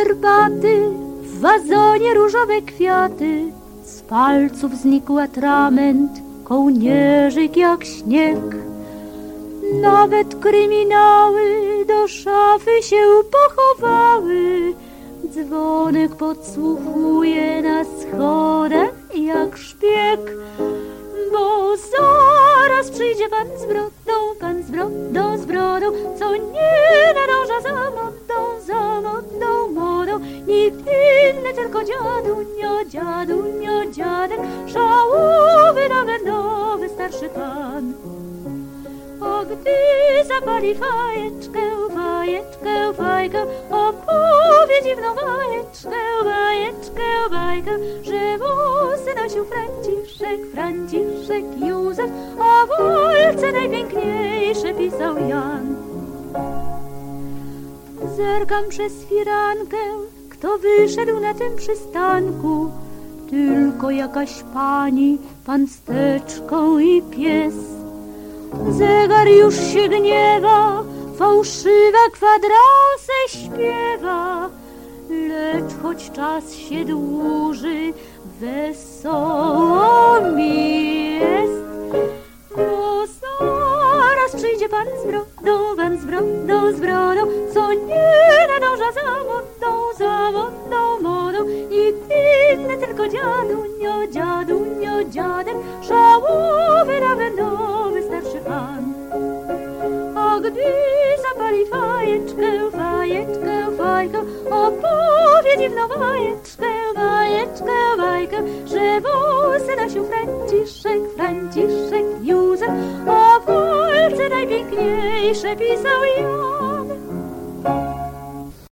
herbaty, w wazonie różowe kwiaty, z palców znikł atrament, kołnierzyk jak śnieg. Nawet kryminały do szafy się pochowały, dzwonek podsłuchuje na schodach jak szpieg. Bo zaraz przyjdzie pan z brodą, co nie nadąża za modą. Nikt inny, tylko dziadek, szałowy, nawet nowy, starszy pan. A gdy zapali fajkę, opowie dziwną bajkę, że włosy nosił Franciszek Józef, a walce najpiękniejsze pisał Jan. Zerkam przez firankę, kto wyszedł na tym przystanku, tylko jakaś pani, pan z teczką i pies. Zegar już się gniewa, fałszywa kwadransę śpiewa, lecz choć czas się dłuży, wesoło mi jest. Bo zaraz przyjdzie pan z brodą, co nie nadąża za modą. Nikt inny, tylko dziadek, szałowy, nawet nowy, starszy pan. A gdy zapali fajkę, opowie dziwną bajkę, że włosy nosił Franciszek Józef, a walce najpiękniejsze pisał Jan.